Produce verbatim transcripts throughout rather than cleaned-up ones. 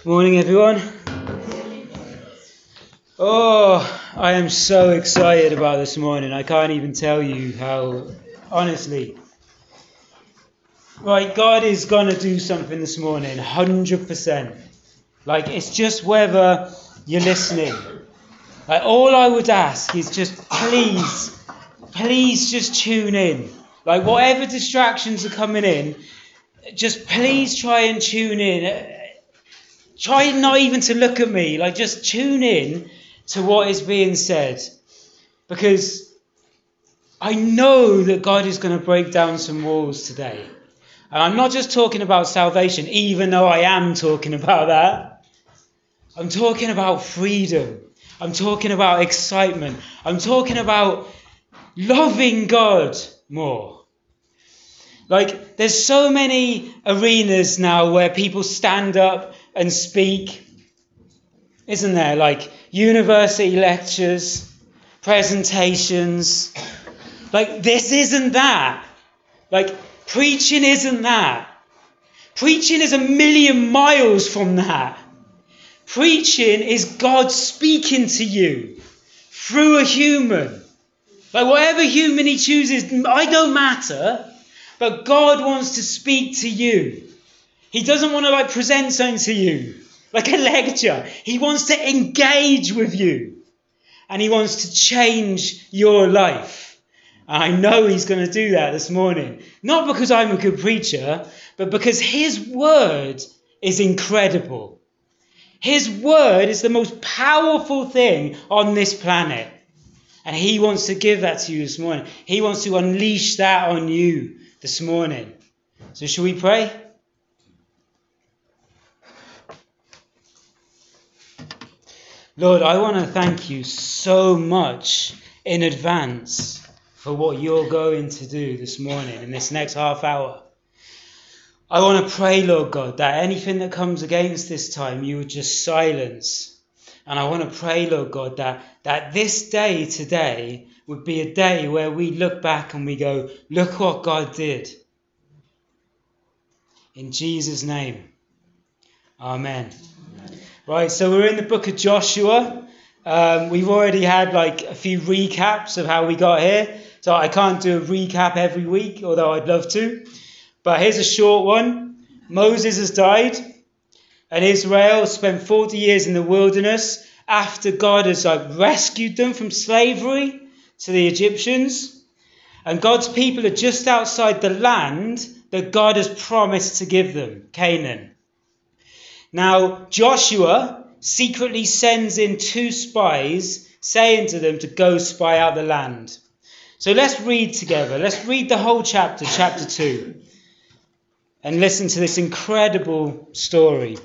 Morning, everyone. Oh, I am so excited about this morning. I can't even tell you how, honestly. Right, God is going to do something this morning, one hundred percent. Like, it's just whether you're listening. Like, all I would ask is just please, please just tune in. Like, whatever distractions are coming in, just please try and tune in. Try not even to look at me, like just tune in to what is being said. Because I know that God is going to break down some walls today. And I'm not just talking about salvation, even though I am talking about that. I'm talking about freedom. I'm talking about excitement. I'm talking about loving God more. Like, there's so many arenas now where people stand up and speak, isn't there? Like university lectures, presentations. Like, this isn't that. Like, preaching isn't that. Preaching is a million miles from that. Preaching is God speaking to you through a human. Like, whatever human he chooses, I don't matter. But God wants to speak to you. He doesn't want to like present something to you, like a lecture. He wants to engage with you. And he wants to change your life. And I know he's going to do that this morning. Not because I'm a good preacher, but because his word is incredible. His word is the most powerful thing on this planet. And he wants to give that to you this morning. He wants to unleash that on you this morning. So shall we pray? Lord, I want to thank you so much in advance for what you're going to do this morning in this next half hour. I want to pray, Lord God, that anything that comes against this time, you would just silence. And I want to pray, Lord God, that, that this day today would be a day where we look back and we go, look what God did. In Jesus' name, amen. Right, so we're in the book of Joshua. Um, we've already had like a few recaps of how we got here. So I can't do a recap every week, although I'd love to. But here's a short one. Moses has died, and Israel spent forty years in the wilderness after God has like rescued them from slavery to the Egyptians. And God's people are just outside the land that God has promised to give them, Canaan. Now, Joshua secretly sends in two spies, saying to them to go spy out the land. So let's read together. Let's read the whole chapter, chapter two, and listen to this incredible story.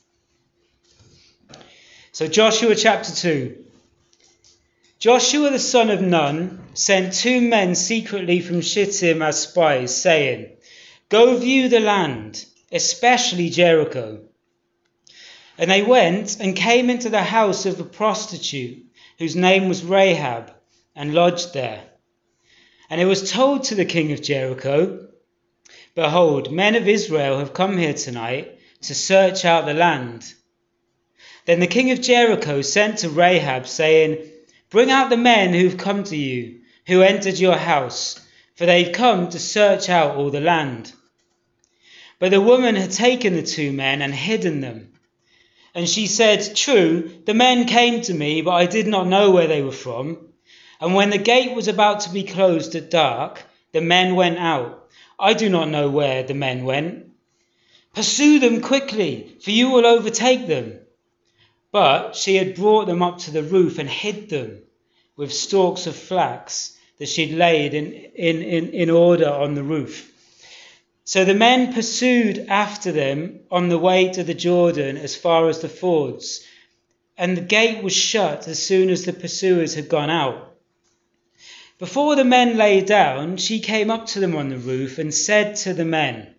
So Joshua chapter two. Joshua the son of Nun sent two men secretly from Shittim as spies, saying, go view the land, especially Jericho. And they went and came into the house of a prostitute whose name was Rahab, and lodged there. And it was told to the king of Jericho, behold, men of Israel have come here tonight to search out the land. Then the king of Jericho sent to Rahab, saying, bring out the men who have come to you, who entered your house, for they've come to search out all the land. But the woman had taken the two men and hidden them. And she said, true, the men came to me, but I did not know where they were from. And when the gate was about to be closed at dark, the men went out. I do not know where the men went. Pursue them quickly, for you will overtake them. But she had brought them up to the roof and hid them with stalks of flax that she'd laid in, in, in, in order on the roof. So the men pursued after them on the way to the Jordan as far as the fords, and the gate was shut as soon as the pursuers had gone out. Before the men lay down, she came up to them on the roof and said to the men,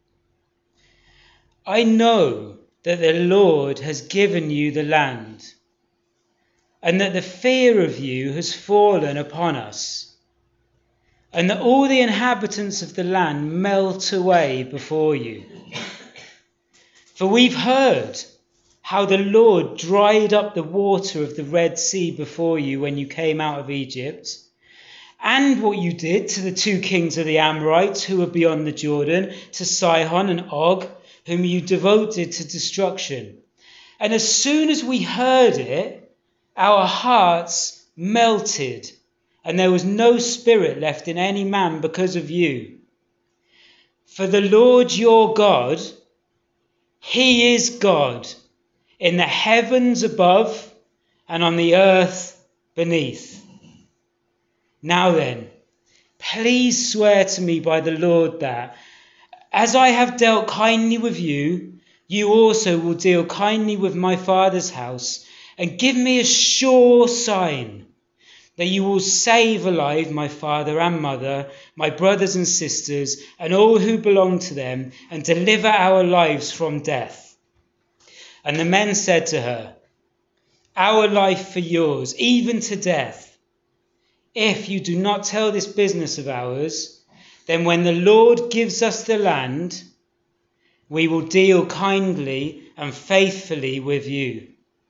I know that the Lord has given you the land, and that the fear of you has fallen upon us, and that all the inhabitants of the land melt away before you. For we've heard how the Lord dried up the water of the Red Sea before you when you came out of Egypt, and what you did to the two kings of the Amorites who were beyond the Jordan, to Sihon and Og, whom you devoted to destruction. And as soon as we heard it, our hearts melted, and there was no spirit left in any man because of you. For the Lord your God, he is God, in the heavens above and on the earth beneath. Now then, please swear to me by the Lord that, as I have dealt kindly with you, you also will deal kindly with my father's house, and give me a sure sign that you will save alive my father and mother, my brothers and sisters, and all who belong to them, and deliver our lives from death. And the men said to her, our life for yours, even to death. If you do not tell this business of ours, then when the Lord gives us the land, we will deal kindly and faithfully with you.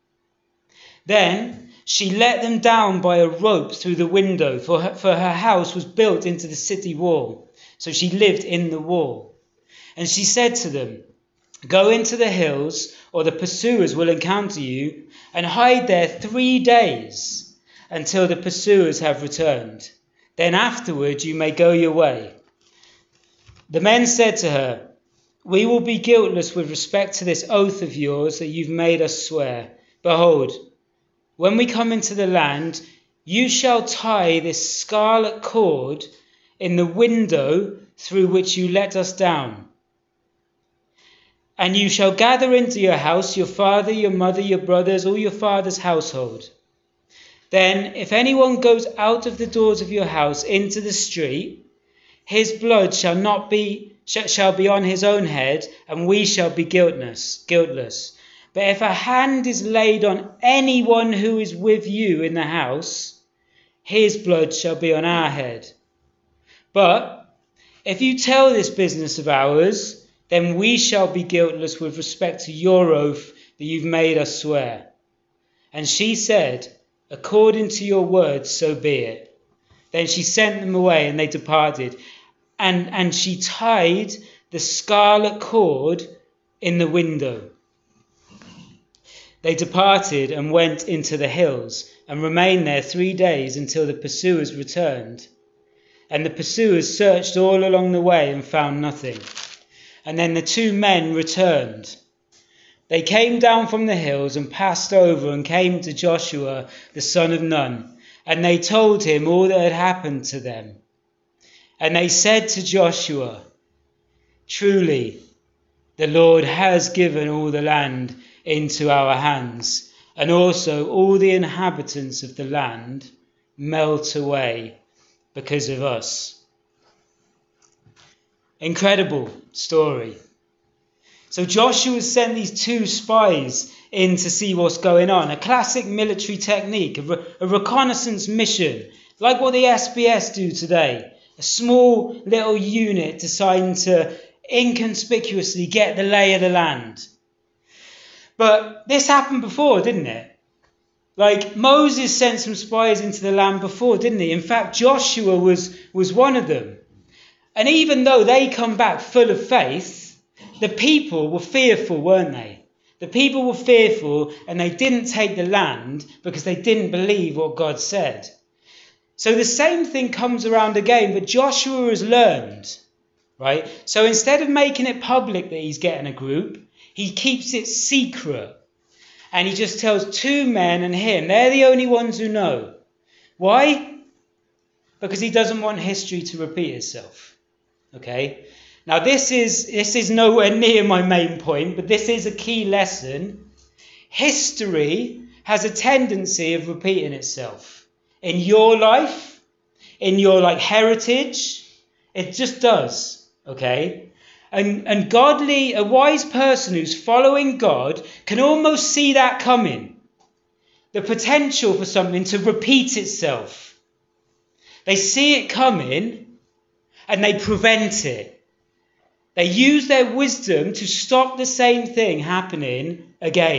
Then she let them down by a rope through the window, for her, for her house was built into the city wall, so she lived in the wall. And she said to them, go into the hills, or the pursuers will encounter you, and hide there three days until the pursuers have returned. Then afterward you may go your way. The men said to her, we will be guiltless with respect to this oath of yours that you've made us swear. Behold, when we come into the land, you shall tie this scarlet cord in the window through which you let us down. And you shall gather into your house your father, your mother, your brothers, all your father's household. Then, if anyone goes out of the doors of your house into the street, his blood shall not be shall be on his own head, and we shall be guiltless. Guiltless. But if a hand is laid on anyone who is with you in the house, his blood shall be on our head. But if you tell this business of ours, then we shall be guiltless with respect to your oath that you've made us swear. And she said, according to your words, so be it. Then she sent them away, and they departed. And, and she tied the scarlet cord in the window. They departed and went into the hills, and remained there three days until the pursuers returned. And the pursuers searched all along the way and found nothing. And then the two men returned. They came down from the hills and passed over and came to Joshua the son of Nun, and they told him all that had happened to them. And they said to Joshua, truly, the Lord has given all the land into our hands, and also all the inhabitants of the land melt away because of us. Incredible story. So Joshua sent these two spies in to see what's going on. A classic military technique, a, re- a reconnaissance mission, like what the S B S do today. A small little unit designed to inconspicuously get the lay of the land. But this happened before, didn't it? Like Moses sent some spies into the land before, didn't he? In fact, Joshua was, was one of them. And even though they come back full of faith, the people were fearful, weren't they? The people were fearful, and they didn't take the land because they didn't believe what God said. So the same thing comes around again, but Joshua has learned, right? So instead of making it public that he's getting a group, he keeps it secret. And he just tells two men and him, they're the only ones who know. Why? Because he doesn't want history to repeat itself. Okay? Now this is this is nowhere near my main point, but this is a key lesson. History has a tendency of repeating itself. In your life, in your like heritage, it just does. Okay? And and godly, a wise person who's following God can almost see that coming. The potential for something to repeat itself. They see it coming and they prevent it. They use their wisdom to stop the same thing happening again.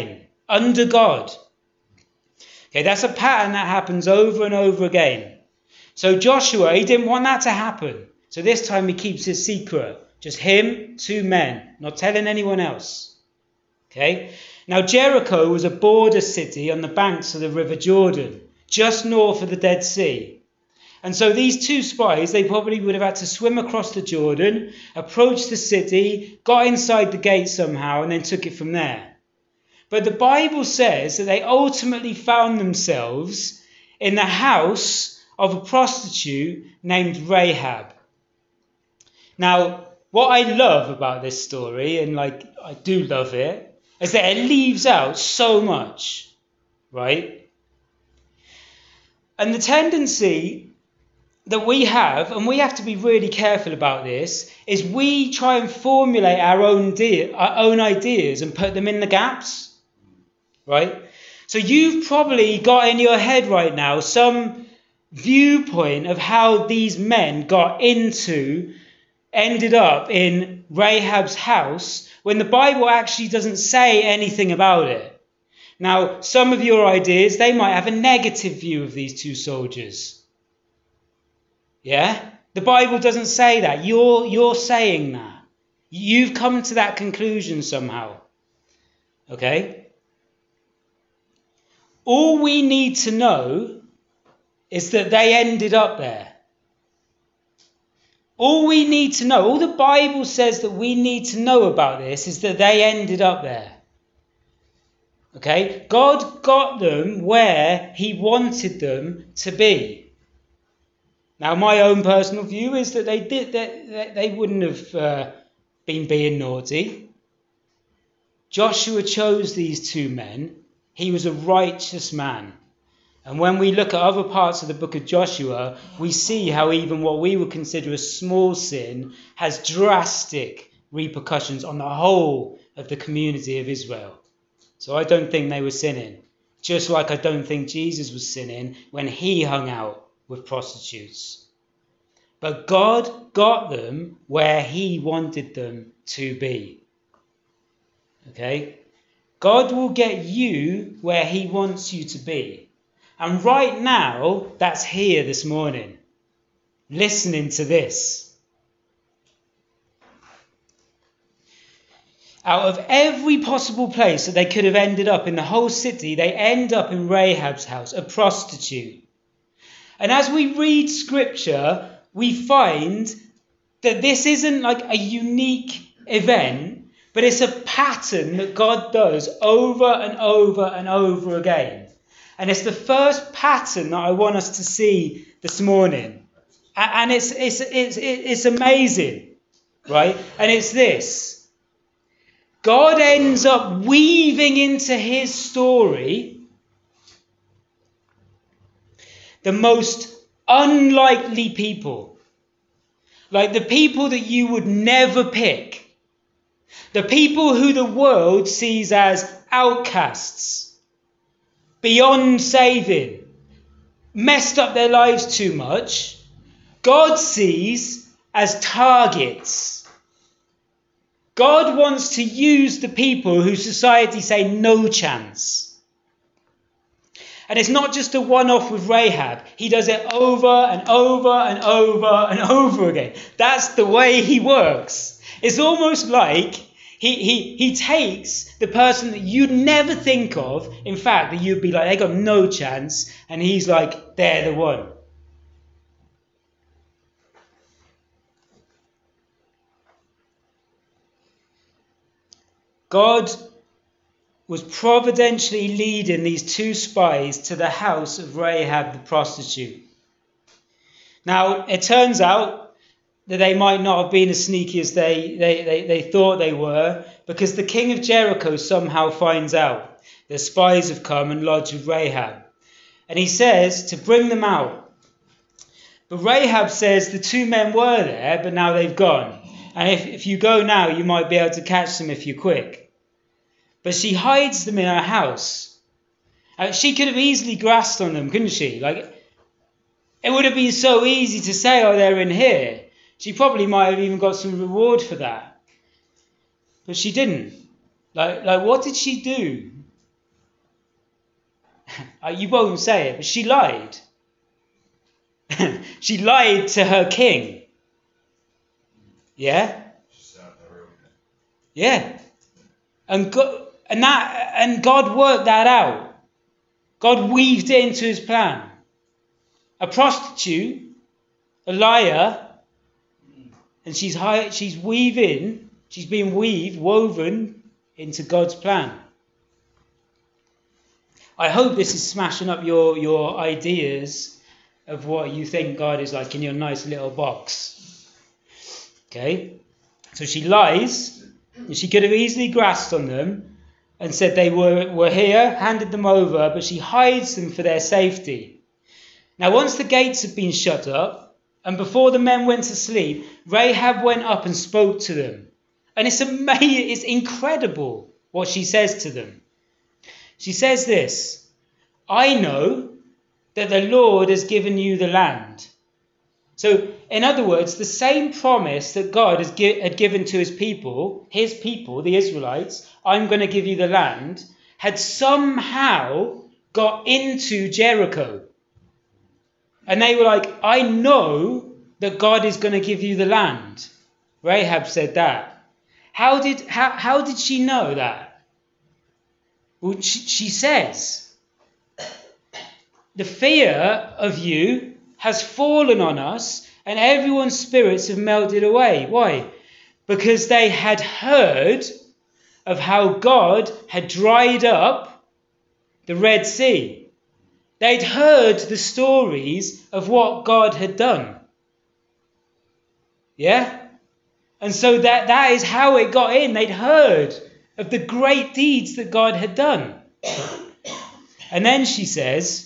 under God. Okay, that's a pattern that happens over and over again. So Joshua, he didn't want that to happen. So this time he keeps it secret. Just him, two men, not telling anyone else. Okay. Now Jericho was a border city on the banks of the River Jordan, just north of the Dead Sea. And so these two spies, they probably would have had to swim across the Jordan, approach the city, got inside the gate somehow, and then took it from there. But the Bible says that they ultimately found themselves in the house of a prostitute named Rahab. Now, what I love about this story, and like I do love it, is that it leaves out so much, right? And the tendency that we have, and we have to be really careful about this, is we try and formulate our own, de- our own ideas and put them in the gaps, right? So you've probably got in your head right now some viewpoint of how these men got into, ended up in Rahab's house, when the Bible actually doesn't say anything about it. Now, some of your ideas, they might have a negative view of these two soldiers. Yeah? The Bible doesn't say that. You're, you're saying that. You've come to that conclusion somehow. Okay? All we need to know is that they ended up there. All we need to know, all the Bible says that we need to know about this is that they ended up there. Okay? God got them where he wanted them to be. Now, my own personal view is that they did that they wouldn't have uh, been being naughty. Joshua chose these two men. He was a righteous man. And when we look at other parts of the book of Joshua, we see how even what we would consider a small sin has drastic repercussions on the whole of the community of Israel. So I don't think they were sinning. Just like I don't think Jesus was sinning when he hung out with prostitutes. But God got them where he wanted them to be. Okay? God will get you where he wants you to be. And right now, that's here this morning, listening to this. Out of every possible place that they could have ended up in the whole city, they end up in Rahab's house, a prostitute. And as we read scripture, we find that this isn't like a unique event, but it's a pattern that God does over and over and over again. And it's the first pattern that I want us to see this morning. And it's, it's, it's, it's amazing, right? And it's this. God ends up weaving into his story the most unlikely people. Like the people that you would never pick. The people who the world sees as outcasts. Beyond saving, messed up their lives too much, God sees as targets. God wants to use the people who society say no chance. And it's not just a one-off with Rahab. He does it over and over and over and over again. That's the way he works. It's almost like He, he, he takes the person that you'd never think of, in fact, that you'd be like, they got no chance, and he's like, they're the one. God was providentially leading these two spies to the house of Rahab the prostitute. Now, it turns out that they might not have been as sneaky as they, they, they, they thought they were, because the king of Jericho somehow finds out the spies have come and lodged with Rahab. And he says to bring them out. But Rahab says the two men were there, but now they've gone. And if, if you go now, you might be able to catch them if you're quick. But she hides them in her house. Uh, she could have easily grasped on them, couldn't she? Like, it would have been so easy to say, oh, they're in here. She probably might have even got some reward for that. But she didn't. Like, like what did she do? you won't say it, but she lied. She lied to her king. Yeah? Yeah. And God, and that and God worked that out. God weaved it into his plan. A prostitute, a liar, and she's high, she's weaving, she's being weaved, woven into God's plan. I hope this is smashing up your, your ideas of what you think God is like in your nice little box. Okay? So she lies, and she could have easily grasped on them and said they were, were here, handed them over, but she hides them for their safety. Now, once the gates had been shut up, and before the men went to sleep, Rahab went up and spoke to them. And it's amazing, it's incredible what she says to them. She says this, I know that the Lord has given you the land. So, in other words, the same promise that God has gi- had given to his people, his people, the Israelites, I'm going to give you the land, had somehow got into Jericho. And they were like, I know that God is going to give you the land. Rahab said that. How did, how, how did she know that? Well, she, she says, the fear of you has fallen on us, and everyone's spirits have melted away. Why? Because they had heard of how God had dried up the Red Sea. They'd heard the stories of what God had done. Yeah? And so that, that is how it got in. They'd heard of the great deeds that God had done. And then she says,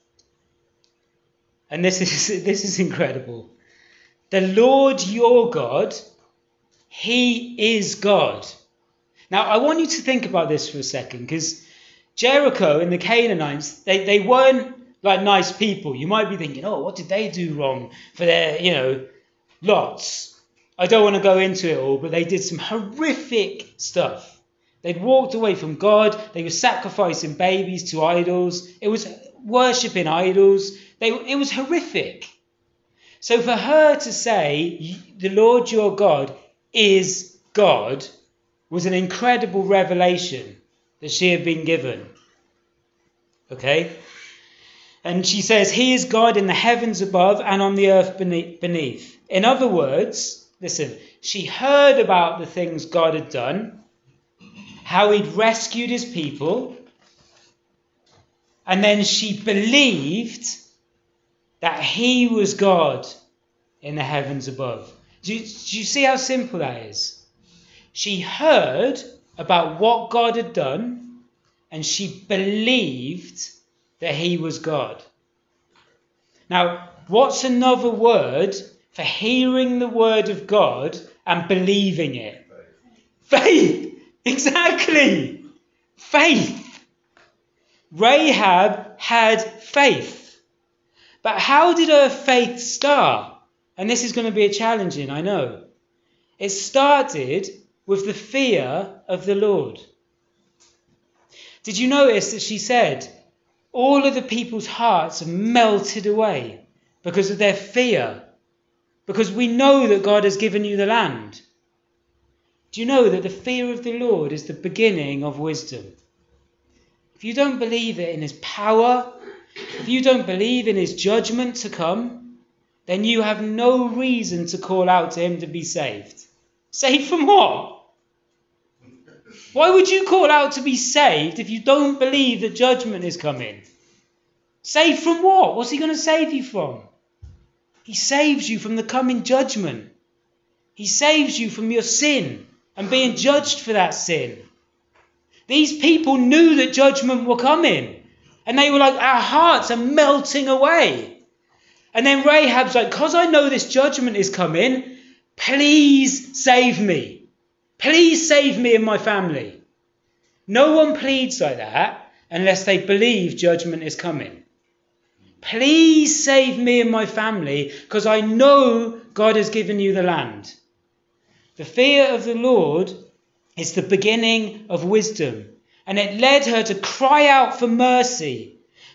and this is this is incredible, the Lord your God, he is God. Now, I want you to think about this for a second, because Jericho and the Canaanites, they, they weren't like nice people. You might be thinking, oh, what did they do wrong for their, you know, lots? I don't want to go into it all, but they did some horrific stuff. They'd walked away from God. They were sacrificing babies to idols. It was worshipping idols. They, it was horrific. So for her to say, the Lord your God is God, was an incredible revelation that she had been given. Okay? And she says, he is God in the heavens above and on the earth beneath. In other words, listen, she heard about the things God had done, how he'd rescued his people, and then she believed that he was God in the heavens above. Do you, do you see how simple that is? She heard about what God had done, and she believed that he was God. Now, what's another word for hearing the word of God and believing it? Faith. Faith. Exactly. Faith. Rahab had faith. But how did her faith start? And this is going to be a challenging, I know. It started with the fear of the Lord. Did you notice that she said, all of the people's hearts have melted away because of their fear? Because we know that God has given you the land. Do you know that the fear of the Lord is the beginning of wisdom? If you don't believe it in his power, if you don't believe in his judgment to come, then you have no reason to call out to him to be saved. Saved from what? Why would you call out to be saved if you don't believe that judgment is coming? Saved from what? What's he going to save you from? He saves you from the coming judgment. He saves you from your sin and being judged for that sin. These people knew that judgment were coming. And they were like, our hearts are melting away. And then Rahab's like, because I know this judgment is coming, please save me. Please save me and my family. No one pleads like that unless they believe judgment is coming. Please save me and my family because I know God has given you the land. The fear of the Lord is the beginning of wisdom. And it led her to cry out for mercy.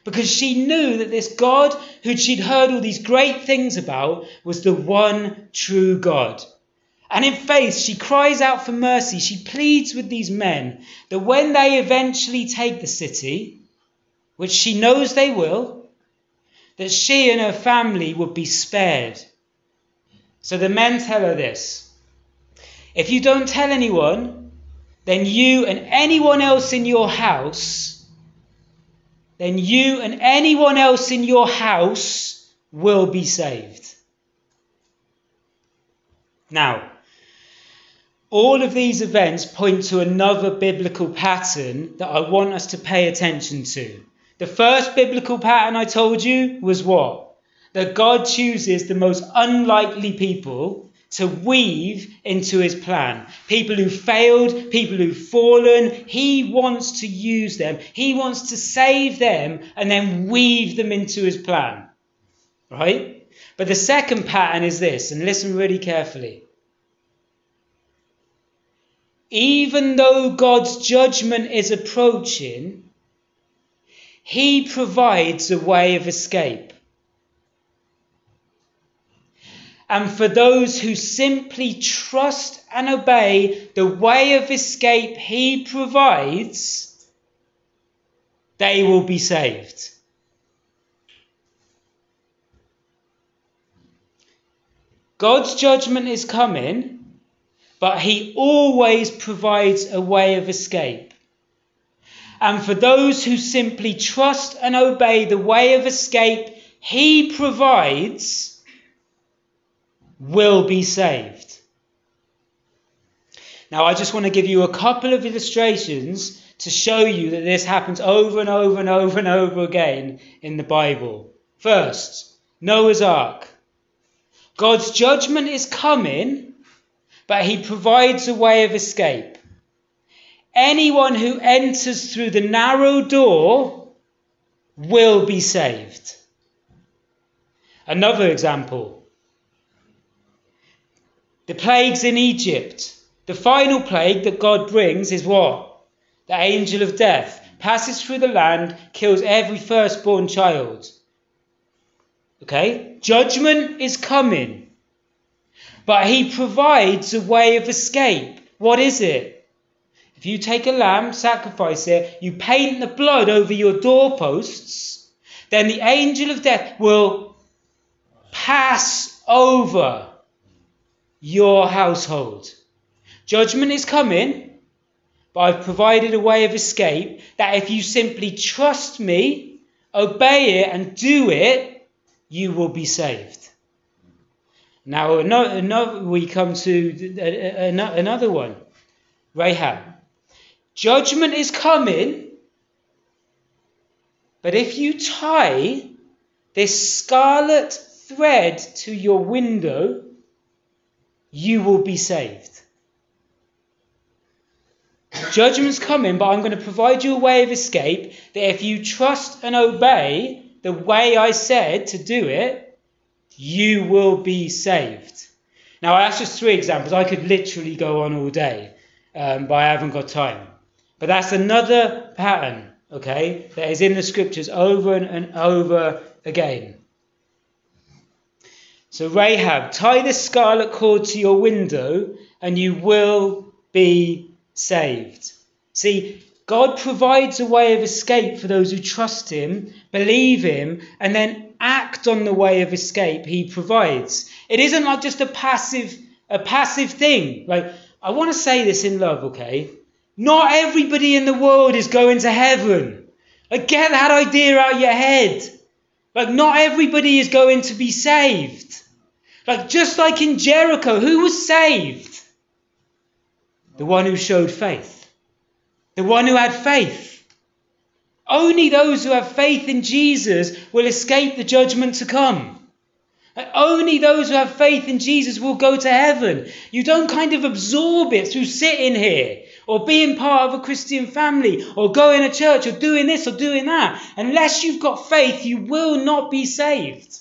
because she knew that this God, who she'd heard all these great things about, was the one true God. And in faith, she cries out for mercy. She pleads with these men that when they eventually take the city, which she knows they will, that she and her family would be spared. So the men tell her this: if you don't tell anyone, then you and anyone else in your house, then you and anyone else in your house will be saved. Now, all of these events point to another biblical pattern that I want us to pay attention to. The first biblical pattern I told you was what? That God chooses the most unlikely people to weave into his plan. People who failed, people who've fallen. He wants to use them. He wants to save them and then weave them into his plan. Right? But the second pattern is this, and listen really carefully. Even though God's judgment is approaching, he provides a way of escape. And for those who simply trust and obey the way of escape he provides, they will be saved. God's judgment is coming, but he always provides a way of escape. And for those who simply trust and obey the way of escape he provides, will be saved. Now, I just want to give you a couple of illustrations to show you that this happens over and over and over and over again in the Bible. First, Noah's Ark. God's judgment is coming, but he provides a way of escape. Anyone who enters through the narrow door will be saved. Another example. The plagues in Egypt. The final plague that God brings is what? The angel of death passes through the land, kills every firstborn child. Okay? Judgment is coming. But he provides a way of escape. What is it? If you take a lamb, sacrifice it, you paint the blood over your doorposts, then the angel of death will pass over your household. Judgment is coming, but I've provided a way of escape that if you simply trust me, obey it and do it, you will be saved. Now another, we come to another one. Rahab. Judgment is coming, but if you tie this scarlet thread to your window, you will be saved. Judgment's coming, but I'm going to provide you a way of escape that if you trust and obey the way I said to do it, you will be saved. Now, that's just three examples. I could literally go on all day, um, but I haven't got time. But that's another pattern, okay, that is in the scriptures over and, and over again. So Rahab, tie this scarlet cord to your window and you will be saved. See, God provides a way of escape for those who trust him, believe him, and then act on the way of escape he provides. It isn't like just a passive, a passive thing. Like, I want to say this in love, okay? Not everybody in the world is going to heaven. Like, get that idea out of your head. Like, not everybody is going to be saved. Like, just like in Jericho, who was saved? The one who showed faith. The one who had faith. Only those who have faith in Jesus will escape the judgment to come. And only those who have faith in Jesus will go to heaven. You don't kind of absorb it through sitting here or being part of a Christian family or going to church or doing this or doing that. Unless you've got faith, you will not be saved.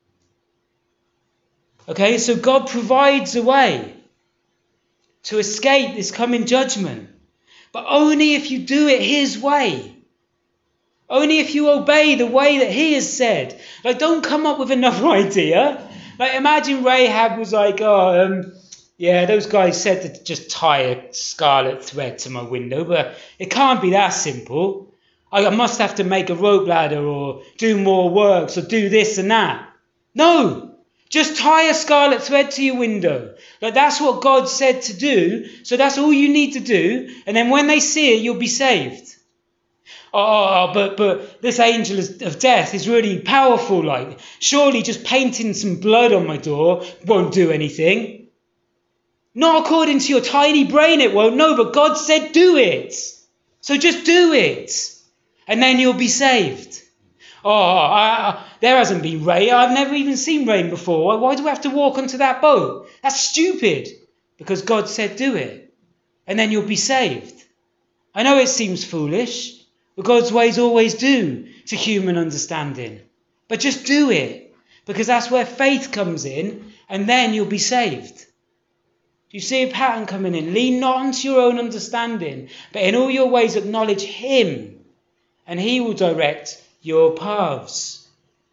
Okay, so God provides a way to escape this coming judgment. But only if you do it his way. Only if you obey the way that he has said. Like, don't come up with another idea. Like, imagine Rahab was like, oh, um, yeah, those guys said to just tie a scarlet thread to my window, but it can't be that simple. I must have to make a rope ladder or do more works or do this and that. No, just tie a scarlet thread to your window. Like, that's what God said to do, so that's all you need to do, and then when they see it, you'll be saved. Oh, but but this angel of death is really powerful. Like, surely just painting some blood on my door won't do anything. Not according to your tiny brain it won't. No, but God said do it. So just do it. And then you'll be saved. Oh, I, I, there hasn't been rain. I've never even seen rain before. Why, why do I have to walk onto that boat? That's stupid. Because God said do it. And then you'll be saved. I know it seems foolish. But God's ways always do to human understanding. But just do it. Because that's where faith comes in. And then you'll be saved. Do you see a pattern coming in? Lean not unto your own understanding, but in all your ways acknowledge him, and he will direct your paths.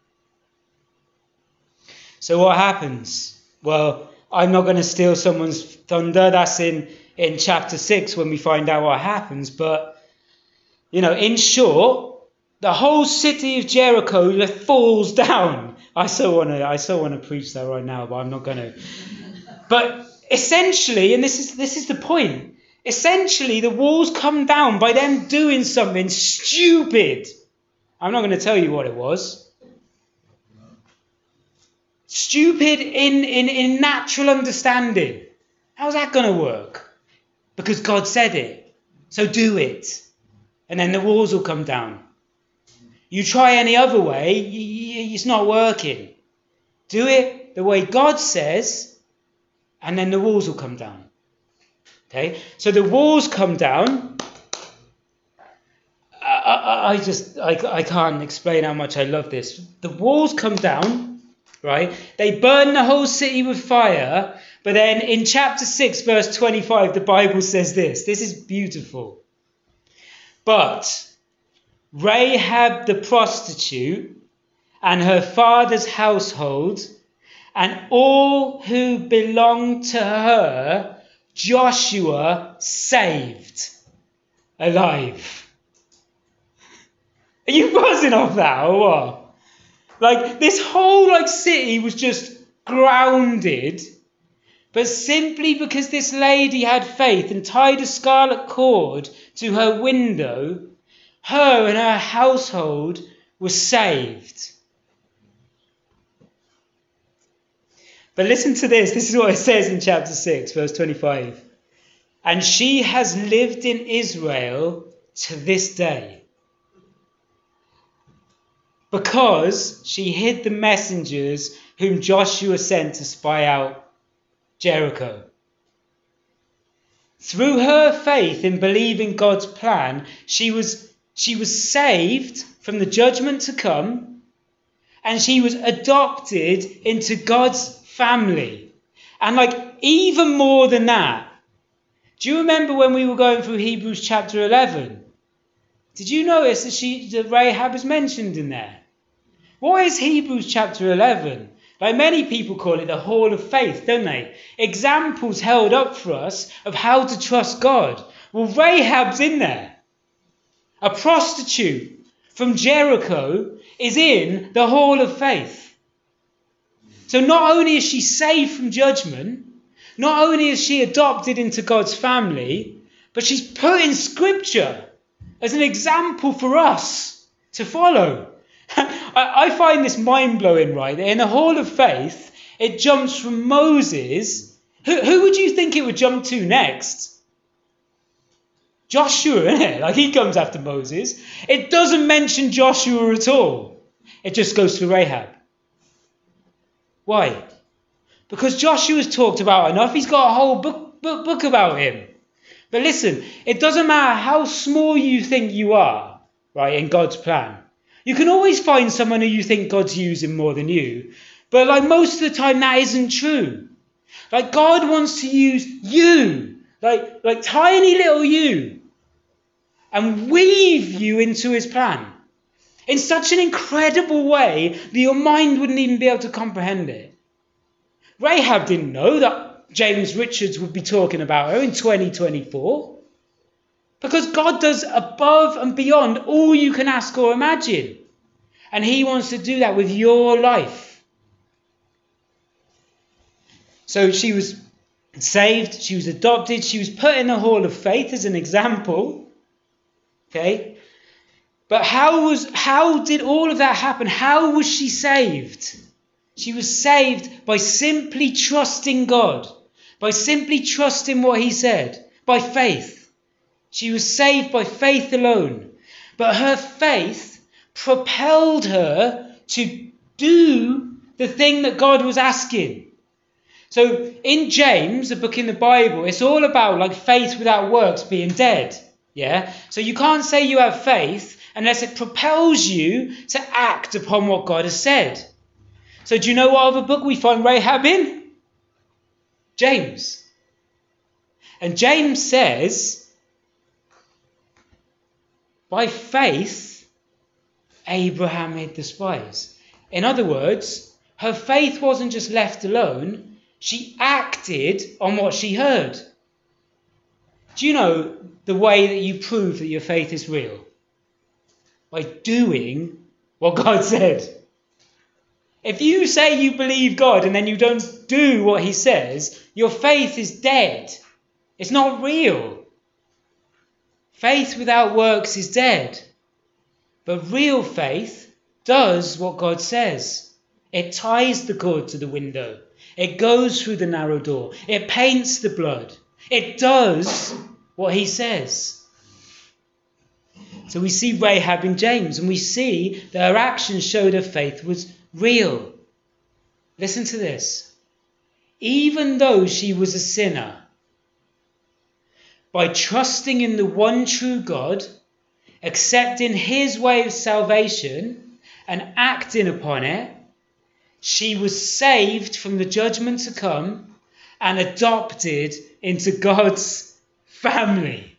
So what happens? Well, I'm not going to steal someone's thunder. That's in, in chapter six when we find out what happens. But, you know, in short, the whole city of Jericho falls down. I so want to I so want to preach that right now, but I'm not going to. But essentially, and this is this is the point, essentially the walls come down by them doing something stupid. I'm not going to tell you what it was. Stupid in, in, in natural understanding. How's that going to work? Because God said it. So do it. And then the walls will come down. You try any other way, it's not working. Do it the way God says, and then the walls will come down. Okay, so the walls come down. I, I, I just, I, I can't explain how much I love this. The walls come down, right? They burn the whole city with fire. But then in chapter six, verse twenty-five, the Bible says this. This is beautiful. But Rahab the prostitute and her father's household and all who belonged to her, Joshua saved alive. Are you buzzing off that or what? Like, this whole like city was just grounded, but simply because this lady had faith and tied a scarlet cord to her window, her and her household were saved. But listen to this. This is what it says in chapter six, verse twenty-five. And she has lived in Israel to this day, because she hid the messengers whom Joshua sent to spy out Jericho. Through her faith in believing God's plan, she was, she was saved from the judgment to come, and she was adopted into God's family. And like, even more than that, do you remember when we were going through Hebrews chapter eleven? Did you notice that she, that Rahab is mentioned in there? What is Hebrews chapter eleven? Like, many people call it the hall of faith, don't they? Examples held up for us of how to trust God. Well, Rahab's in there. A prostitute from Jericho is in the hall of faith. So not only is she saved from judgment, not only is she adopted into God's family, but she's put in scripture as an example for us to follow. I find this mind-blowing, right? In the hall of faith, it jumps from Moses. Who, who would you think it would jump to next? Joshua, isn't it? Like, he comes after Moses. It doesn't mention Joshua at all. It just goes to Rahab. Why? Because Joshua's talked about enough. He's got a whole book, book, book about him. But listen, it doesn't matter how small you think you are, right, in God's plan. You can always find someone who you think God's using more than you. But like, most of the time that isn't true. Like, God wants to use you, like, like tiny little you, and weave you into his plan. in such an incredible way that your mind wouldn't even be able to comprehend it. Rahab didn't know that James Richards would be talking about her in twenty twenty-four. Because God does above and beyond all you can ask or imagine. And he wants to do that with your life. So she was saved, she was adopted, she was put in the hall of faith as an example. Okay? But how was how did all of that happen? How was she saved? She was saved by simply trusting God, by simply trusting what he said, by faith. She was saved by faith alone. But her faith propelled her to do the thing that God was asking. So in James, a book in the Bible, it's all about like faith without works being dead. Yeah. So you can't say you have faith unless it propels you to act upon what God has said. So do you know what other book we find Rahab in? James. And James says, by faith, Abraham hid the spies. In other words, her faith wasn't just left alone. She acted on what she heard. Do you know the way that you prove that your faith is real? By doing what God said. If you say you believe God and then you don't do what he says, your faith is dead. It's not real. Faith without works is dead. But real faith does what God says. It ties the cord to the window. It goes through the narrow door. It paints the blood. It does what he says. So we see Rahab in James, and we see that her actions showed her faith was real. Listen to this. Even though she was a sinner, by trusting in the one true God, accepting his way of salvation and acting upon it, she was saved from the judgment to come and adopted into God's family.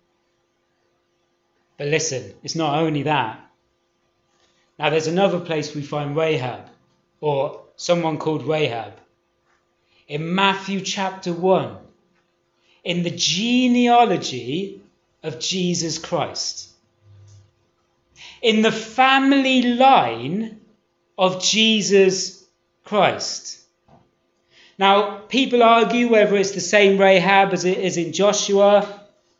But listen, it's not only that. Now there's another place we find Rahab, or someone called Rahab, in Matthew chapter one, in the genealogy of Jesus Christ, in the family line of Jesus Christ. Now, people argue whether it's the same Rahab as it is in Joshua.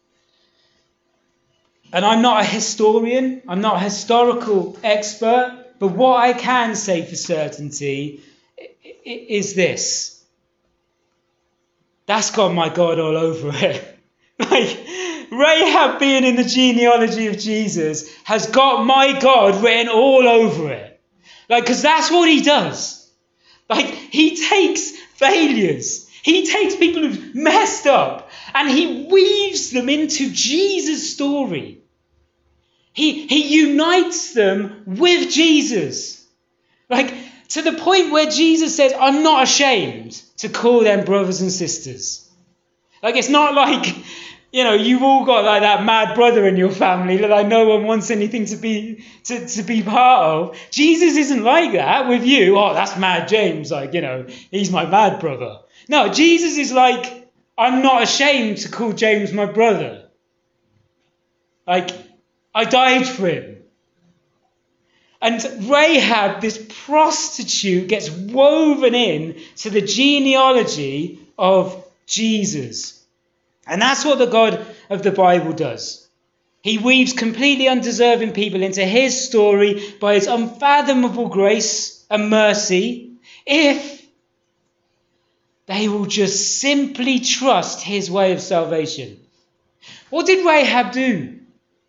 And I'm not a historian, I'm not a historical expert, but what I can say for certainty is this. That's got my God all over it. Like, Rahab being in the genealogy of Jesus has got my God written all over it. Like, because that's what he does. Like, he takes failures. He takes people who've messed up and he weaves them into Jesus' story. He, he unites them with Jesus. Like, to the point where Jesus says, I'm not ashamed to call them brothers and sisters. Like, it's not like, you know, you've all got like that mad brother in your family that like no one wants anything to be to, to be part of. Jesus isn't like that with you. Oh, that's Mad James. Like, you know, he's my mad brother. No, Jesus is like, I'm not ashamed to call James my brother. Like, I died for him. And Rahab, this prostitute, gets woven in to the genealogy of Jesus. And that's what the God of the Bible does. He weaves completely undeserving people into his story by his unfathomable grace and mercy, if they will just simply trust his way of salvation. What did Rahab do?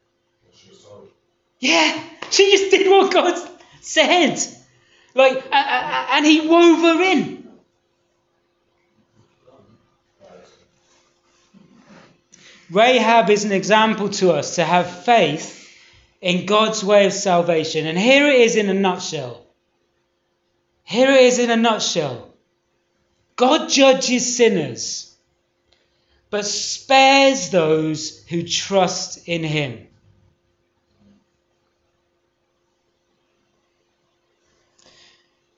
Yeah, she just did what God said. Like, and he wove her in. Rahab is an example to us to have faith in God's way of salvation. And here it is in a nutshell. Here it is in a nutshell. God judges sinners, but spares those who trust in him.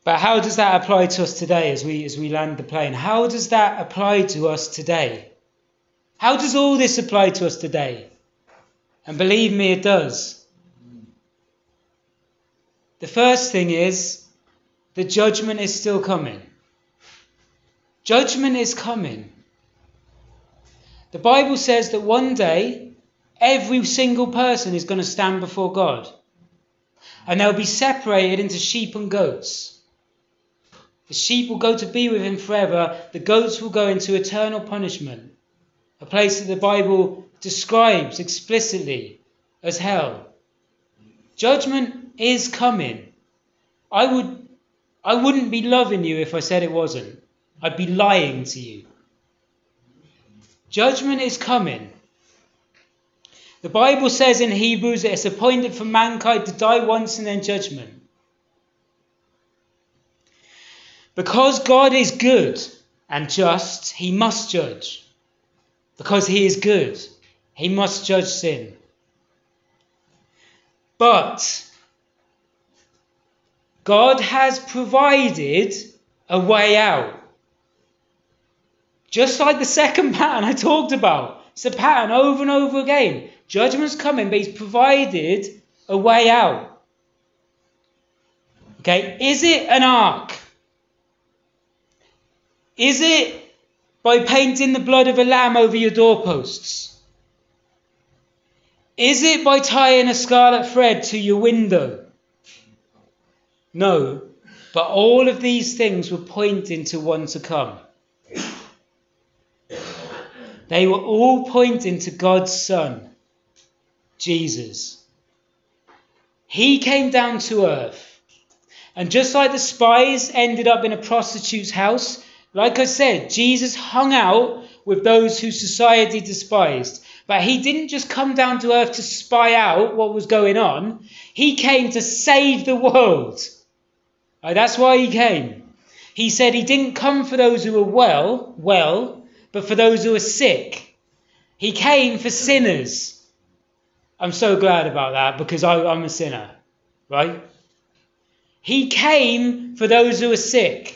But how does that apply to us today as we as we land the plane? How does that apply to us today? How does all this apply to us today? And believe me, it does. The first thing is, the judgment is still coming. Judgment is coming. The Bible says that one day, every single person is going to stand before God. And they'll be separated into sheep and goats. The sheep will go to be with him forever. The goats will go into eternal punishment. A place that the Bible describes explicitly as hell. Judgment is coming. I would, I wouldn't be loving you if I said it wasn't. I'd be lying to you. Judgment is coming. The Bible says in Hebrews that it's appointed for mankind to die once and then judgment. Because God is good and just, he must judge. Because he is good, he must judge sin. But God has provided a way out. Just like the second pattern I talked about. It's a pattern over and over again. Judgment's coming, but he's provided a way out. Okay, is it an ark? Is it by painting the blood of a lamb over your doorposts? Is it by tying a scarlet thread to your window? No, but all of these things were pointing to one to come. They were all pointing to God's Son, Jesus. He came down to earth. And just like the spies ended up in a prostitute's house, like I said, Jesus hung out with those who society despised. But he didn't just come down to earth to spy out what was going on. He came to save the world. Right, that's why he came. He said he didn't come for those who were well, well, but for those who were sick. He came for sinners. I'm so glad about that because I, I'm a sinner, right? He came for those who were sick.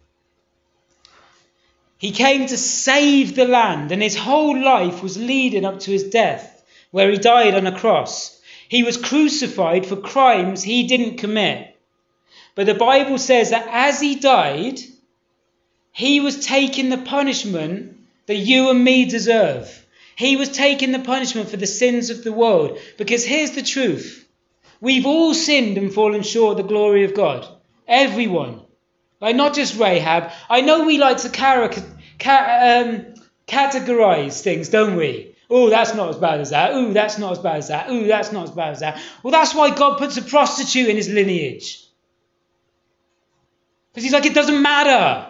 He came to save the land, and his whole life was leading up to his death, where he died on a cross. He was crucified for crimes he didn't commit. But the Bible says that as he died, he was taking the punishment that you and me deserve. He was taking the punishment for the sins of the world. Because here's the truth. We've all sinned and fallen short of the glory of God. Everyone. Like not just Rahab. I know we like to caric- ca- um, categorize things, don't we? Oh, that's not as bad as that. Oh, that's not as bad as that. Oh, that's not as bad as that. Well, that's why God puts a prostitute in his lineage. Because he's like, it doesn't matter.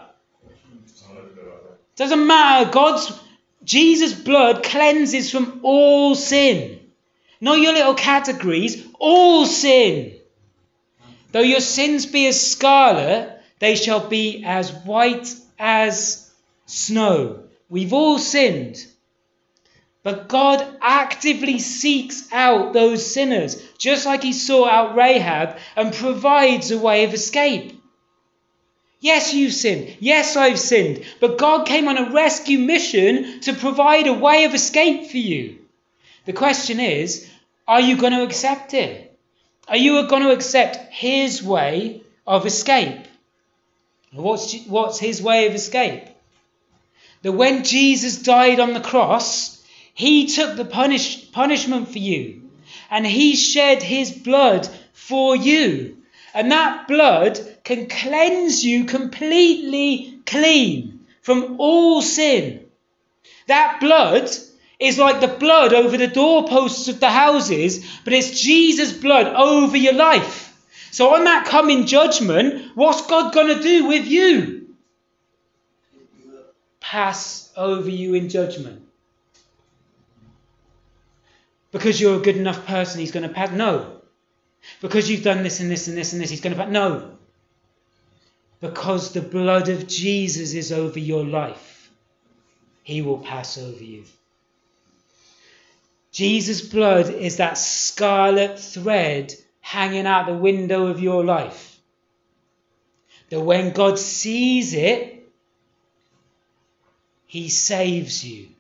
Doesn't matter. God's, Jesus' blood cleanses from all sin. Not your little categories, all sin. Though your sins be as scarlet, they shall be as white as snow. We've all sinned. But God actively seeks out those sinners, just like he sought out Rahab, and provides a way of escape. Yes, you've sinned. Yes, I've sinned. But God came on a rescue mission to provide a way of escape for you. The question is, are you going to accept it? Are you going to accept his way of escape? What's, what's his way of escape? That when Jesus died on the cross, he took the punish, punishment for you. And he shed his blood for you. And that blood can cleanse you completely clean from all sin. That blood is like the blood over the doorposts of the houses, but it's Jesus' blood over your life. So on that coming judgment, what's God going to do with you? Pass over you in judgment. Because you're a good enough person, he's going to pass? No. Because you've done this and this and this and this, he's going to pass? No. Because the blood of Jesus is over your life, he will pass over you. Jesus' blood is that scarlet thread hanging out the window of your life. that when God sees it, he saves you.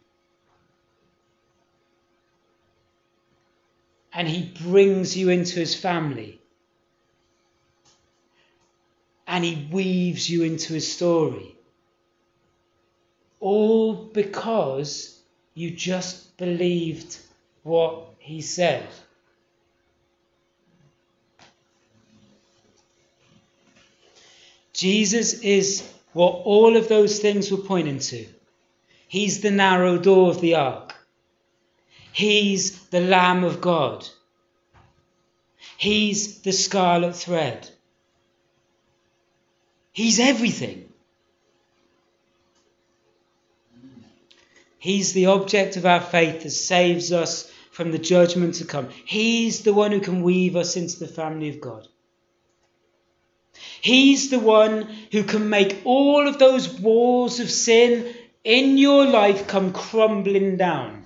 And he brings you into his family. And he weaves you into his story. All because you just believed what he said. Jesus is what all of those things were pointing to. He's the narrow door of the ark. He's the Lamb of God. He's the scarlet thread. He's everything. He's the object of our faith that saves us from the judgment to come. He's the one who can weave us into the family of God. He's the one who can make all of those walls of sin in your life come crumbling down.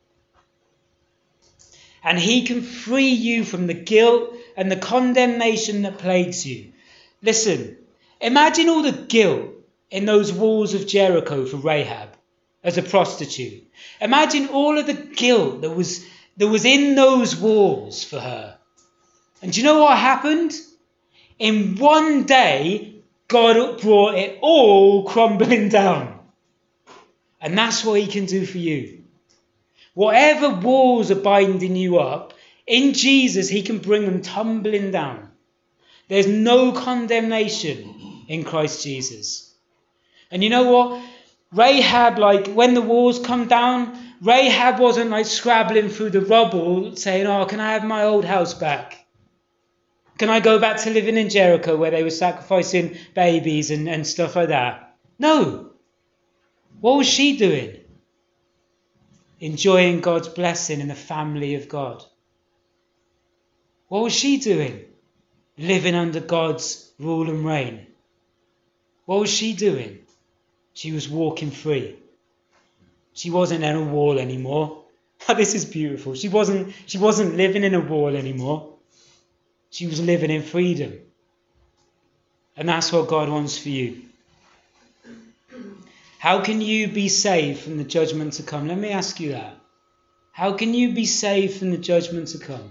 And he can free you from the guilt and the condemnation that plagues you. Listen, imagine all the guilt in those walls of Jericho for Rahab as a prostitute. Imagine all of the guilt that was, that was in those walls for her. And do you know what happened? In one day, God brought it all crumbling down. And that's what he can do for you. Whatever walls are binding you up, in Jesus, he can bring them tumbling down. There's no condemnation in Christ Jesus. And you know what? Rahab, like when the walls come down, Rahab wasn't like scrabbling through the rubble saying, oh, can I have my old house back? Can I go back to living in Jericho where they were sacrificing babies and, and stuff like that? No. What was she doing? Enjoying God's blessing in the family of God. What was she doing? Living under God's rule and reign. What was she doing? She was walking free. She wasn't in a wall anymore. This is beautiful. She wasn't, she wasn't living in a wall anymore. She was living in freedom. And that's what God wants for you. How can you be saved from the judgment to come? Let me ask you that. How can you be saved from the judgment to come?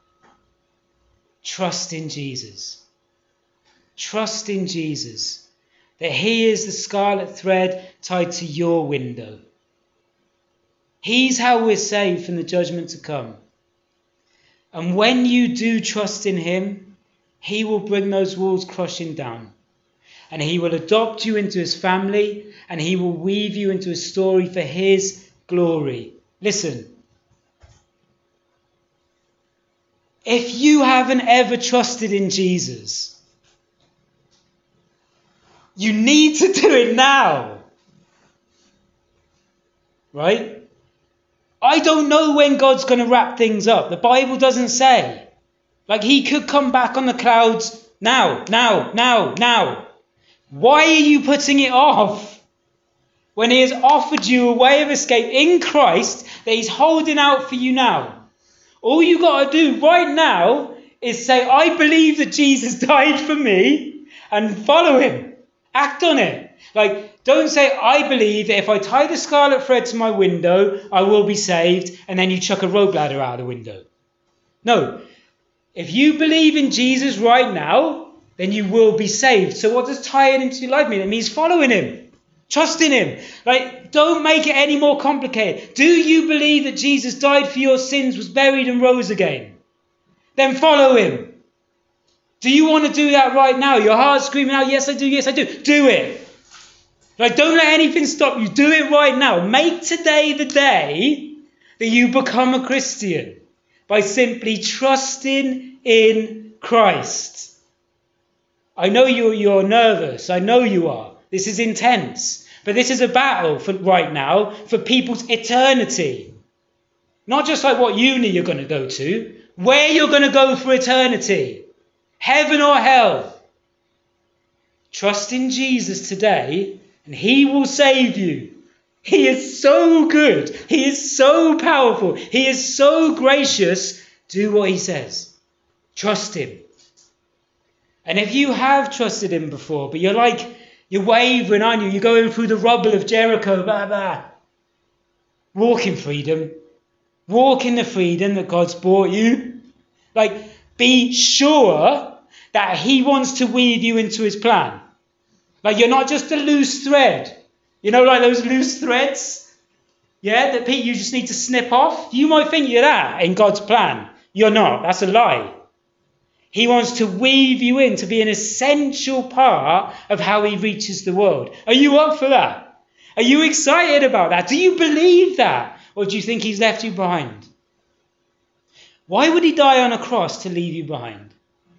Trust in Jesus. Trust in Jesus. That he is the scarlet thread tied to your window. He's how we're saved from the judgment to come. And when you do trust in him, he will bring those walls crushing down. And he will adopt you into his family, and he will weave you into a story for his glory. Listen. If you haven't ever trusted in Jesus, you need to do it now. Right? I don't know when God's going to wrap things up. The Bible doesn't say. Like he could come back on the clouds now, now, now, now. Why are you putting it off? When he has offered you a way of escape in Christ that he's holding out for you now. All you got to do right now is say, I believe that Jesus died for me, and follow him. Act on it. Like, don't say, I believe that if I tie the scarlet thread to my window, I will be saved, and then you chuck a rope ladder out of the window. No. If you believe in Jesus right now, then you will be saved. So what does tying into your life mean? It means following him. Trusting him. Like, don't make it any more complicated. Do you believe that Jesus died for your sins, was buried and rose again? Then follow him. Do you want to do that right now? Your heart's screaming out, yes I do, yes I do. Do it. Like, don't let anything stop you. Do it right now. Make today the day that you become a Christian by simply trusting in Christ. I know you're, you're nervous. I know you are. This is intense. But this is a battle for right now for people's eternity. Not just like what uni you're going to go to. Where you're going to go for eternity. Heaven or hell. Trust in Jesus today and he will save you. He is so good. He is so powerful. He is so gracious. Do what he says. Trust him. And if you have trusted him before, but you're like, you're wavering, aren't you? You're going through the rubble of Jericho, blah, blah. Walk in freedom. Walk in the freedom that God's brought you. Like, be sure that he wants to weave you into his plan. Like, you're not just a loose thread. You know, like those loose threads? Yeah, that you just need to snip off. You might think you're that in God's plan. You're not. That's a lie. He wants to weave you in to be an essential part of how he reaches the world. Are you up for that? Are you excited about that? Do you believe that? Or do you think he's left you behind? Why would he die on a cross to leave you behind?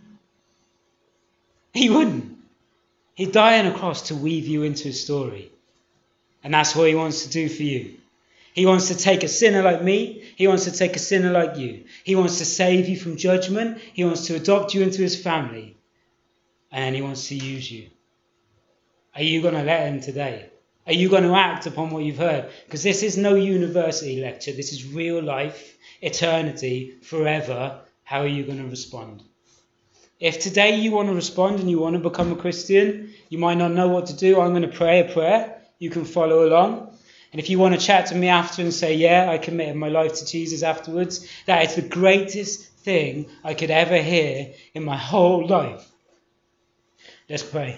He wouldn't. He'd die on a cross to weave you into his story. And that's what he wants to do for you. He wants to take a sinner like me. He wants to take a sinner like you. He wants to save you from judgment. He wants to adopt you into his family. And he wants to use you. Are you going to let him today? Are you going to act upon what you've heard? Because this is no university lecture. This is real life, eternity, forever. How are you going to respond? If today you want to respond and you want to become a Christian, you might not know what to do. I'm going to pray a prayer. You can follow along. And if you want to chat to me after and say, yeah, I committed my life to Jesus afterwards, that is the greatest thing I could ever hear in my whole life. Let's pray.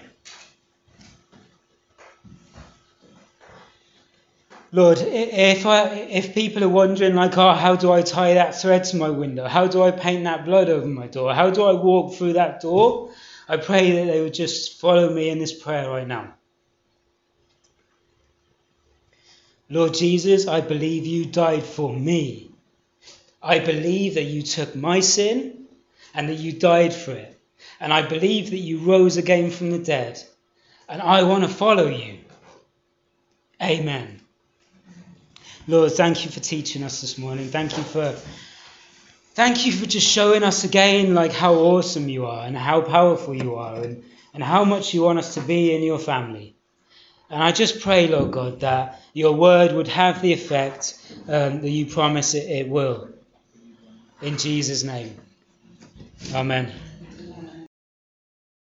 Lord, if I, if people are wondering, like, oh, how do I tie that thread to my window? How do I paint that blood over my door? How do I walk through that door? I pray that they would just follow me in this prayer right now. Lord Jesus, I believe you died for me. I believe that you took my sin and that you died for it. And I believe that you rose again from the dead. And I want to follow you. Amen. Lord, thank you for teaching us this morning. Thank you for, thank you for just showing us again like how awesome you are and how powerful you are and, and how much you want us to be in your family. And I just pray, Lord God, that your word would have the effect um, that you promise it, it will. In Jesus' name. Amen.